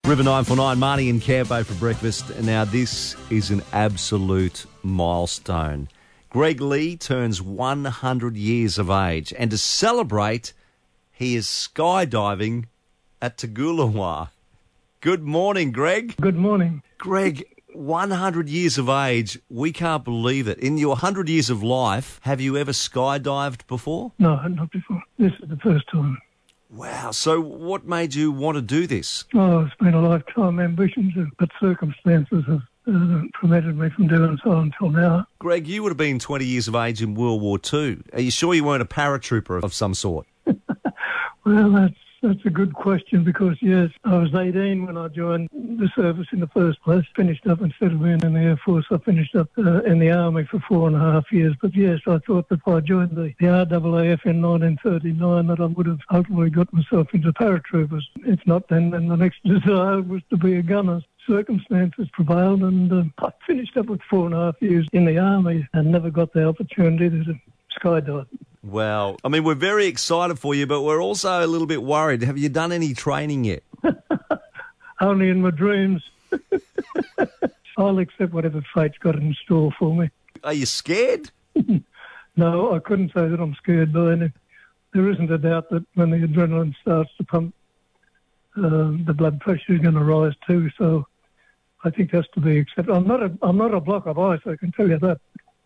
River 949, Marnie and Campo for breakfast. Now, this is an absolute milestone. Greg Lee turns 100 years of age, and to celebrate, he is skydiving at Toogoolawah. Good morning, Greg. Good morning. Greg, 100 years of age, we can't believe it. In your 100 years of life, have you ever skydived before? No, not before. This is the first time. Wow. So what made you want to do this? Oh, it's been a lifetime ambition, but circumstances have prevented me from doing so until now. Greg, you would have been 20 years of age in World War II. Are you sure you weren't a paratrooper of some sort? Well, that's a good question because, yes, I was 18 when I joined the service in the first place. Finished up, instead of being in the Air Force, I finished up in the Army for 4.5 years. But, yes, I thought that if I joined the RAAF in 1939 that I would have hopefully got myself into paratroopers. If not, then the next desire was to be a gunner. Circumstances prevailed, and I finished up with 4.5 years in the Army and never got the opportunity to skydive. Well, I mean, we're very excited for you, but we're also a little bit worried. Have you done any training yet? Only in my dreams. I'll accept whatever fate's got in store for me. Are you scared? No, I couldn't say that I'm scared by anything. There isn't a doubt that when the adrenaline starts to pump, the blood pressure is going to rise too, so I think that's to be accepted. I'm not a block of ice, I can tell you that.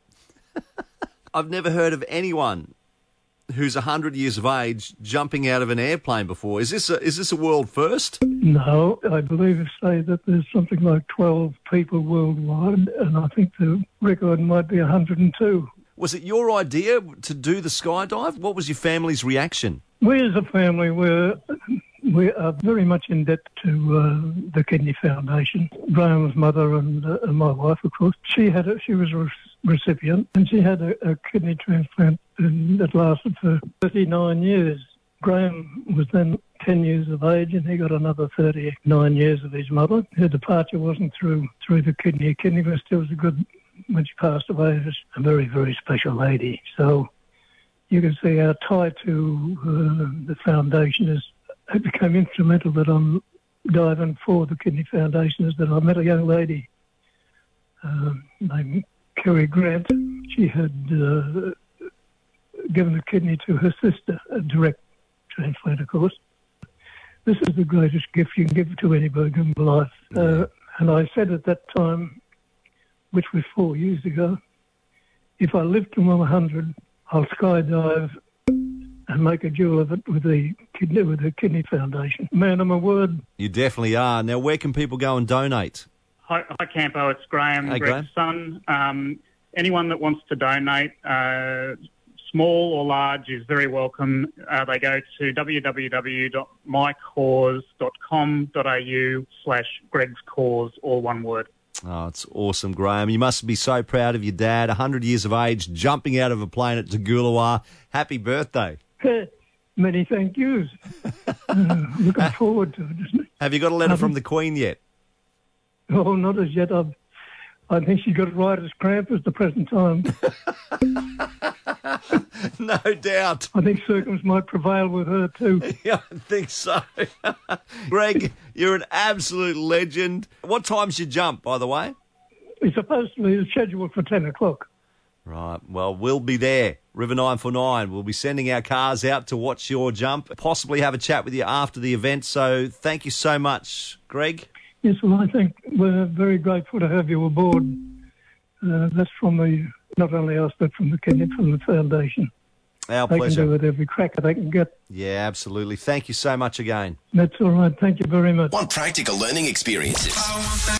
I've never heard of anyone who's 100 years of age jumping out of an airplane before. Is this a world first? No, I believe it's say that there's something like 12 people worldwide, and I think the record might be 102. Was it your idea to do the skydive? What was your family's reaction? We as a family we are very much in debt to the Kidney Foundation. Graham's mother and my wife, of course, she was a recipient, and she had a kidney transplant that lasted for 39 years. Graham was then 10 years of age, and he got another 39 years of his mother. Her departure wasn't through the kidney. A kidney was still a good, when she passed away, she was a very, very special lady. So you can see our tie to the foundation it became instrumental that I'm diving for the Kidney Foundation, is that I met a young lady named Kerry Grant. She had given a kidney to her sister, a direct transplant, of course. This is the greatest gift you can give to anybody in life. And I said at that time, which was 4 years ago, if I live to 100, I'll skydive and make a jewel of it with the Kidney Foundation. Man, I'm a word. You definitely are. Now, where can people go and donate? Hi Campo. It's Graham, hey, Greg's son. Anyone that wants to donate, small or large, is very welcome. They go to www.mycause.com.au/Greg's Cause, all one word. Oh, it's awesome, Graham. You must be so proud of your dad, 100 years of age, jumping out of a plane at Toogoolawah. Happy birthday. Many thank yous. Looking forward to it, isn't it? Have you got a letter from the Queen yet? Oh, not as yet. I think she got it right as cramp at the present time. No doubt. I think circumstances might prevail with her too. Yeah, I think so. Greg, you're an absolute legend. What time's your jump, by the way? It's supposed to be scheduled for 10 o'clock. Right. Well, we'll be there. River 949. We'll be sending our cars out to watch your jump, possibly have a chat with you after the event. So thank you so much, Greg. Yes, well, I think we're very grateful to have you aboard. That's from not only us, but from the Foundation. Our pleasure. They can do it every crack they can get. Yeah, absolutely. Thank you so much again. That's all right. Thank you very much. Want practical learning experiences?